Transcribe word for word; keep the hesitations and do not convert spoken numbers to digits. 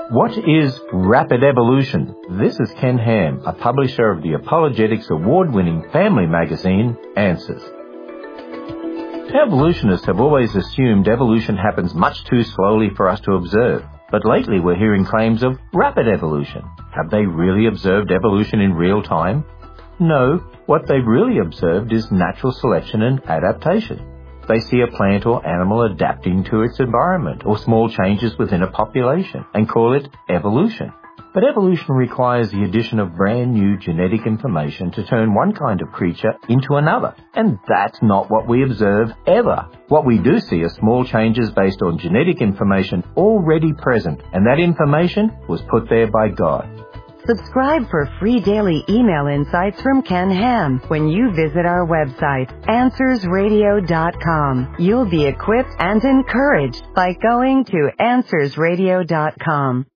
What is rapid evolution? This is Ken Ham, a publisher of the apologetics award-winning family magazine, Answers. Evolutionists have always assumed evolution happens much too slowly for us to observe. But lately we're hearing claims of rapid evolution. Have they really observed evolution in real time? No, what they've really observed is natural selection and adaptation. They see a plant or animal adapting to its environment or small changes within a population and call it evolution. But evolution requires the addition of brand new genetic information to turn one kind of creature into another. And that's not what we observe ever. What we do see are small changes based on genetic information already present, and that information was put there by God. Subscribe for free daily email insights from Ken Ham when you visit our website, answers radio dot com. You'll be equipped and encouraged by going to answers radio dot com.